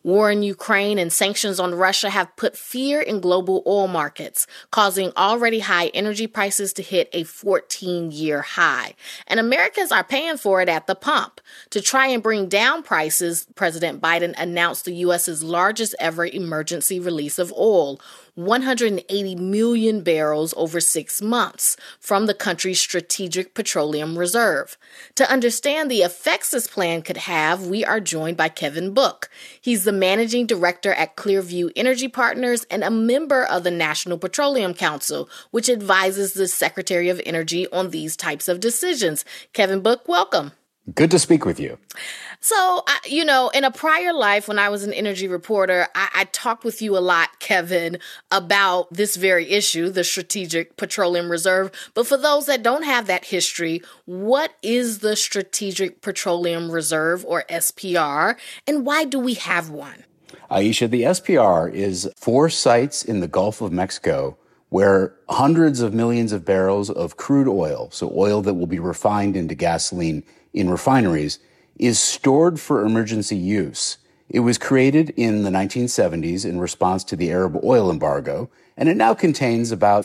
War in Ukraine and sanctions on Russia have put fear in global oil markets, causing already high energy prices to hit a 14-year high. And Americans are paying for it at the pump. To try and bring down prices, President Biden announced the U.S.'s largest ever emergency release of oil, 180 million barrels over 6 months from the country's Strategic Petroleum Reserve. To understand the effects this plan could have, we are joined by Kevin Book. He's the managing director at Clearview Energy Partners and a member of the National Petroleum Council, which advises the Secretary of Energy on these types of decisions. Kevin Book, welcome. Good to speak with you. So, in a prior life, when I was an energy reporter, I talked with you a lot, Kevin, about this very issue, the Strategic Petroleum Reserve. But for those that don't have that history, what is the Strategic Petroleum Reserve, or SPR, and why do we have one? Aisha, the SPR is 4 sites in the Gulf of Mexico where hundreds of millions of barrels of crude oil, so oil that will be refined into gasoline in refineries, is stored for emergency use. It was created in the 1970s in response to the Arab oil embargo, and it now contains about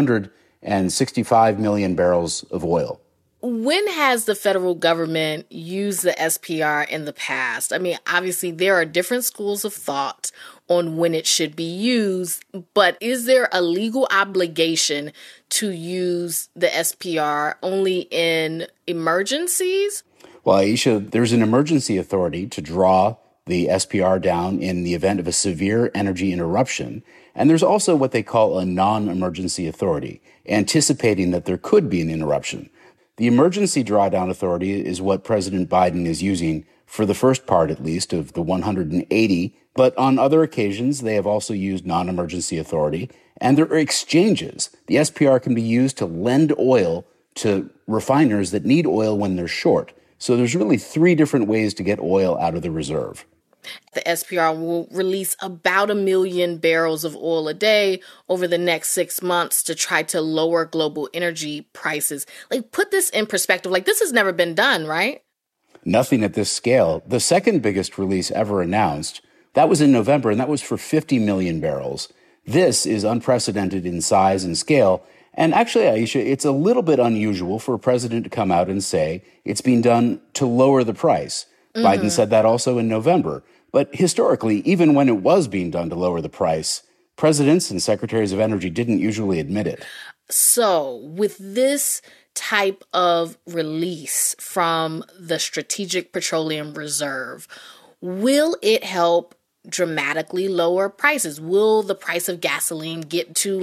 565 million barrels of oil. When has the federal government used the SPR in the past? I mean, obviously, there are different schools of thought on when it should be used, but is there a legal obligation to use the SPR only in emergencies? Well, Aisha, there's an emergency authority to draw the SPR down in the event of a severe energy interruption. And there's also what they call a non-emergency authority, anticipating that there could be an interruption. The emergency drawdown authority is what President Biden is using for the first part, at least, of the 180. But on other occasions, they have also used non-emergency authority. And there are exchanges. The SPR can be used to lend oil to refiners that need oil when they're short. So there's really 3 different ways to get oil out of the reserve. The SPR will release about 1 million barrels of oil a day over the next 6 months to try to lower global energy prices. Put this in perspective. This has never been done, right? Nothing at this scale. The second biggest release ever announced, that was in November, and that was for 50 million barrels. This is unprecedented in size and scale. And actually, Aisha, it's a little bit unusual for a president to come out and say it's being done to lower the price. Mm-hmm. Biden said that also in November. But historically, even when it was being done to lower the price, presidents and secretaries of energy didn't usually admit it. So with this type of release from the Strategic Petroleum Reserve, will it help dramatically lower prices? Will the price of gasoline get to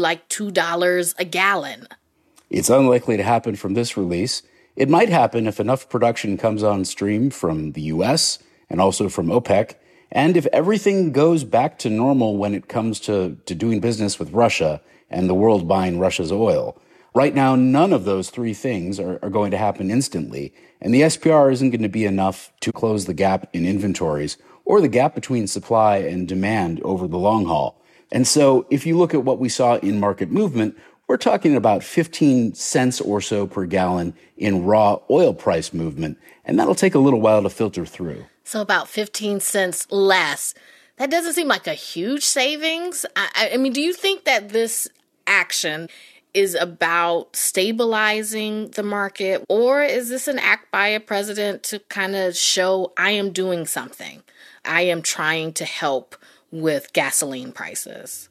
$2 a gallon? It's unlikely to happen from this release. It might happen if enough production comes on stream from the U.S. and also from OPEC. And if everything goes back to normal when it comes to doing business with Russia and the world buying Russia's oil. Right now, none of those 3 things are going to happen instantly. And the SPR isn't going to be enough to close the gap in inventories or the gap between supply and demand over the long haul. And so if you look at what we saw in market movement, we're talking about 15 cents or so per gallon in raw oil price movement. And that'll take a little while to filter through. So about 15 cents less. That doesn't seem like a huge savings. I mean, do you think that this action is about stabilizing the market, or is this an act by a president to kind of show I am doing something? I am trying to help with gasoline prices.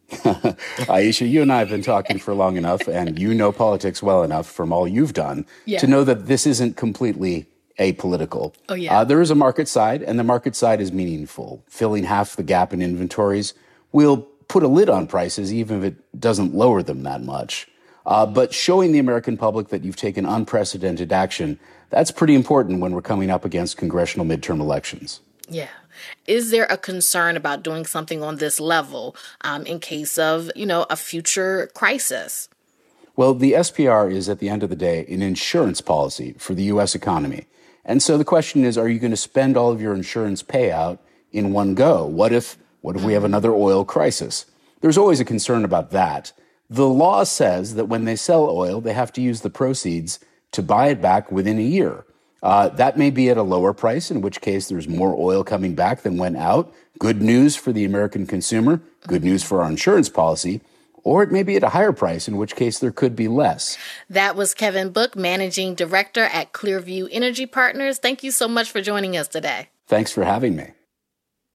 Aisha, you and I have been talking for long enough, and you know politics well enough from all you've done to know that this isn't completely apolitical. Oh, yeah. There is a market side, and the market side is meaningful. Filling half the gap in inventories will put a lid on prices, even if it doesn't lower them that much. But showing the American public that you've taken unprecedented action, that's pretty important when we're coming up against congressional midterm elections. Yeah. Is there a concern about doing something on this level in case of, a future crisis? Well, the SPR is, at the end of the day, an insurance policy for the U.S. economy. And so the question is, are you going to spend all of your insurance payout in one go? What if we have another oil crisis? There's always a concern about that. The law says that when they sell oil, they have to use the proceeds to buy it back within a year. That may be at a lower price, in which case there's more oil coming back than went out. Good news for the American consumer, good news for our insurance policy. Or it may be at a higher price, in which case there could be less. That was Kevin Book, Managing Director at Clearview Energy Partners. Thank you so much for joining us today. Thanks for having me.